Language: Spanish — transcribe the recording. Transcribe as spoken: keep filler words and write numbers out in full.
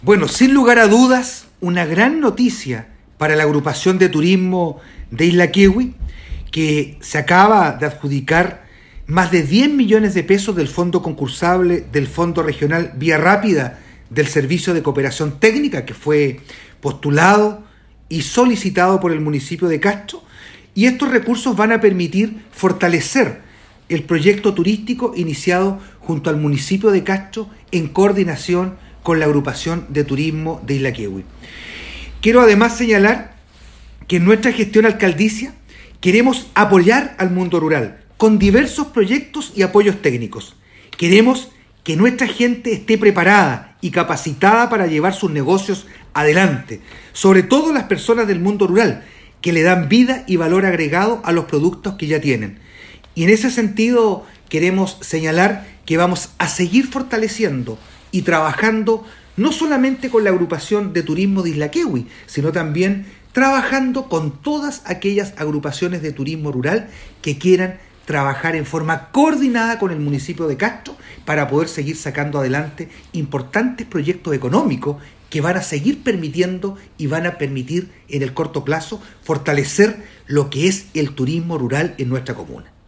Bueno, sin lugar a dudas, una gran noticia para la agrupación de turismo de Isla Kiwi, que se acaba de adjudicar más de diez millones de pesos del fondo concursable del Fondo Regional Vía Rápida del Servicio de Cooperación Técnica, que fue postulado y solicitado por el municipio de Castro, y estos recursos van a permitir fortalecer el proyecto turístico iniciado junto al municipio de Castro en coordinación con la agrupación de turismo de Isla Kiwi. Quiero además señalar que en nuestra gestión alcaldicia queremos apoyar al mundo rural con diversos proyectos y apoyos técnicos. Queremos que nuestra gente esté preparada y capacitada para llevar sus negocios adelante, sobre todo las personas del mundo rural, que le dan vida y valor agregado a los productos que ya tienen. Y en ese sentido queremos señalar que vamos a seguir fortaleciendo y trabajando no solamente con la agrupación de turismo de Isla Kiwi, sino también trabajando con todas aquellas agrupaciones de turismo rural que quieran trabajar en forma coordinada con el municipio de Castro para poder seguir sacando adelante importantes proyectos económicos que van a seguir permitiendo y van a permitir en el corto plazo fortalecer lo que es el turismo rural en nuestra comuna.